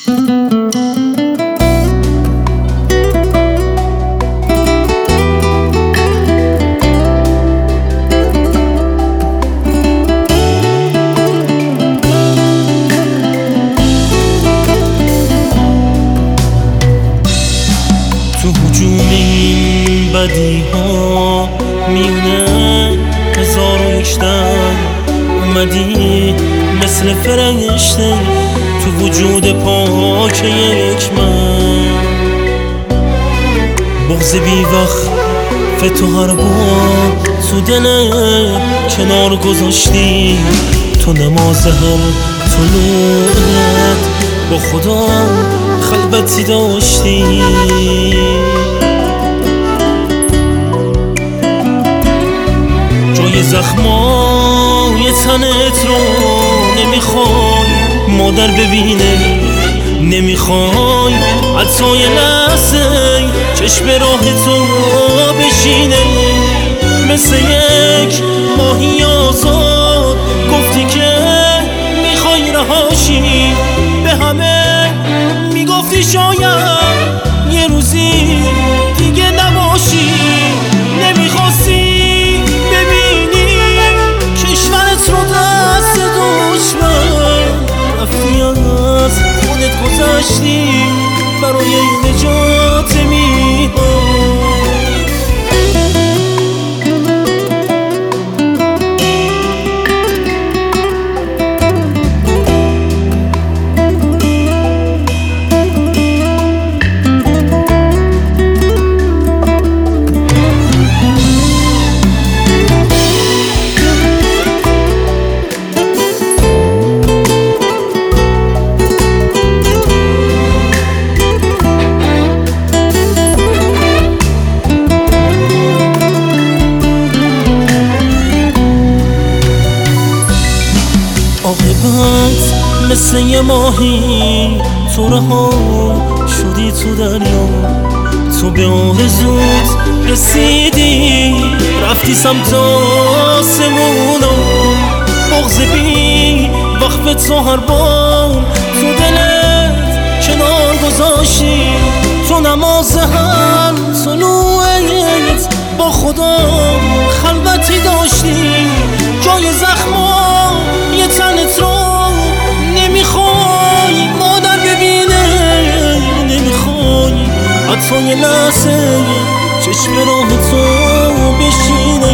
تو هجوم این بدی ها میونه هزار و یکتن اومدی مثل فرشته تو وجود پاک یک من. بغض بی وقت تو هر بار تو دل کنار گذاشتی، تو نماز هر طلوعت با خدا خلوتی داشتی. جای زخمای تنت رو نمیخوای مادر ببینه، نمیخوای حتی یه لحظه چشم راه تو بشینه. مثل یک ماهی آزاد گفتی که میخوای رهاشی، به همه میگفتی شاید یه روزی دیگه نباشی. نمیخواستی ببینی کشورت رو دست دشمن، رفتی از خودت گذشتی برای نجات میهن. عاقبت مثل یه ماهی تو رها شدی تو دریا، تو به آرزوت رسیدی رفتی سمت آسمونا. بغض بی وقت تو هر بار تو دلت کنار گذاشتی، تو نماز هر طلوعت با خدا خلوتی داشتی. جای زخمای تنت رو نمیخوای مادر ببینه، نمیخوای حتی یه لحظه چشم راه تو بشینه.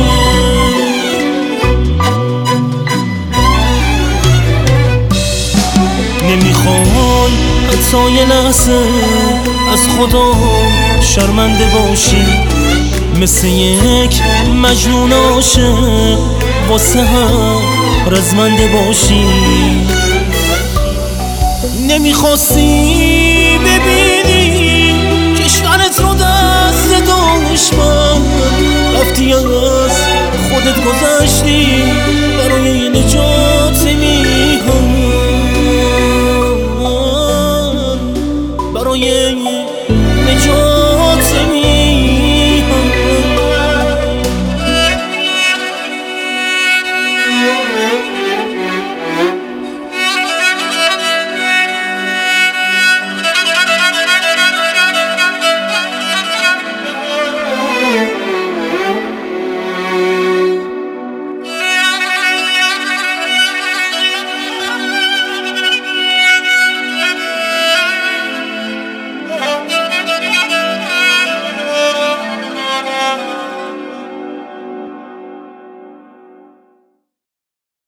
نمیخوای حتی یه لحظه از خدا شرمنده باشی، مثل یک مجنون عاشق واسه هم رزمنده باشی. نمیخواستی ببینی کشورت رو دست دشمن، رفتی از خودت گذشتی